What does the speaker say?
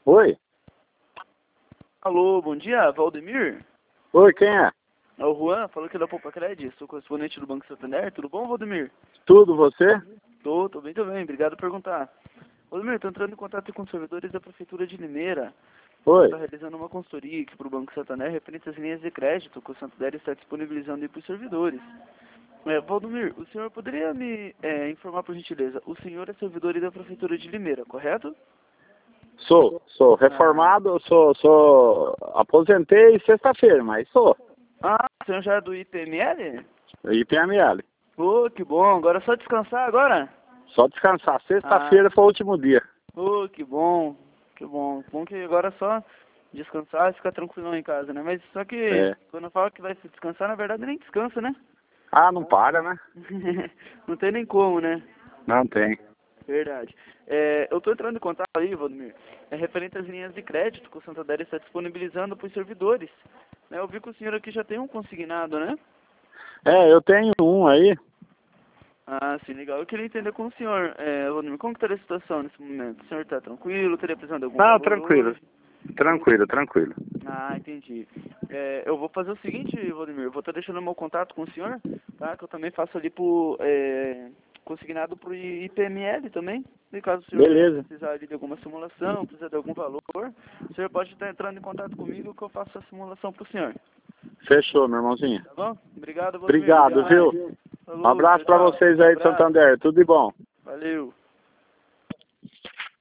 Oi? Alô, bom dia, Valdemir? Oi, quem é? É o Juan, falou aqui da Poupa Cred, sou correspondente do Banco Santander, tudo bom, Valdemir? Tudo, você? Tô bem também, obrigado por perguntar. Valdemir, tô entrando em contato com os servidores da Prefeitura de Limeira. Oi? Está realizando uma consultoria aqui para o Banco Santander referente às linhas de crédito que o Santander está disponibilizando aí para os servidores. Valdemir, o senhor poderia me informar por gentileza, o senhor é servidor aí da Prefeitura de Limeira, correto? Sou reformado, aposentei sexta-feira, mas sou. O senhor já é do IPML? IPML. Ô, que bom, agora é só descansar agora? Só descansar. Sexta-feira foi o último dia. Ô, que bom, que bom. Bom que agora é só descansar e ficar tranquilão em casa, né? Mas só que É. quando eu falo que vai se descansar, na verdade nem descansa, né? Ah, não para, né? Não tem nem como, né? Não tem. Verdade. Eu tô entrando em contato aí, Valdemir, referente às linhas de crédito que o Santander está disponibilizando para os servidores. Eu vi que o senhor aqui já tem um consignado, né? É, eu tenho um aí. Ah, sim, legal. Eu queria entender com o senhor, Valdemir, como que está a situação nesse momento? O senhor está tranquilo? Teria precisando de algum Não, valor tranquilo. hoje? Tranquilo. Ah, entendi. Eu vou fazer o seguinte, Valdemir, eu vou estar deixando meu contato com o senhor, tá? Que eu também faço ali consignado pro IPML também. E caso o senhor Beleza. precisar ali de alguma simulação, precisar de algum valor, o senhor pode estar entrando em contato comigo que eu faço a simulação pro senhor. Fechou, meu irmãozinho. Tá bom? Obrigado, Valdemir. Obrigado, Até mais. viu? Um Falou, abraço tchau, pra tchau. vocês aí de Abraço. Santander. Tudo de bom. Valeu.